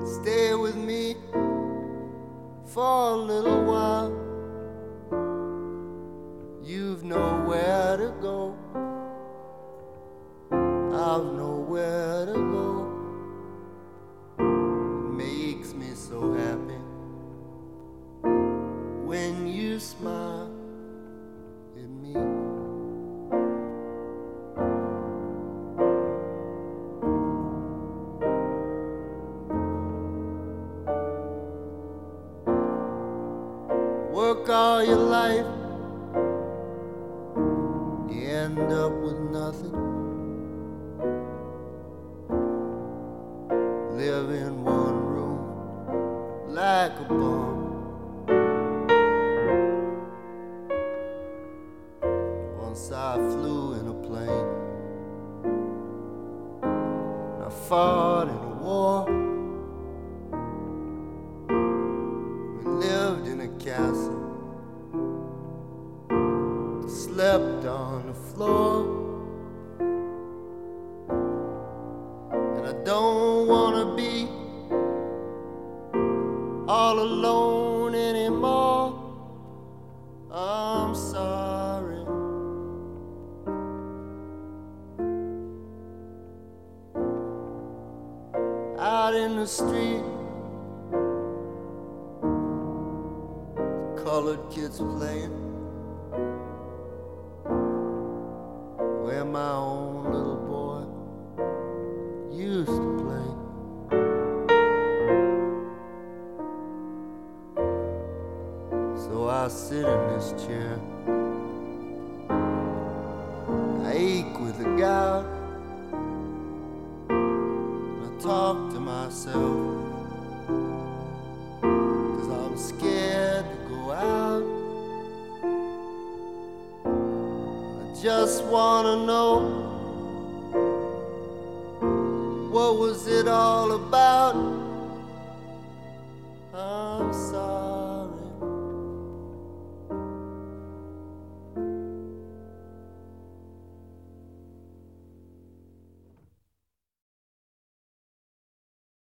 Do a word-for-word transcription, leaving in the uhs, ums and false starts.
Stay with me for a little while. You've nowhere to go, I've nowhere to go. It makes me so happy when you smile at me. Work all your life, you end up with nothing. Live in one room like a bum. Once I flew in a plane, I fought in a war. We lived in a castle, slept on the floor. And I don't wanna be all alone anymore. I'm sorry. Out in the street, colored kids playing where my own little boy used to play. So I sit in this chair, I ache with a gout, and I talk to myself, 'cause I'm scared to go out. I just wanna know, what was it all about? Uh,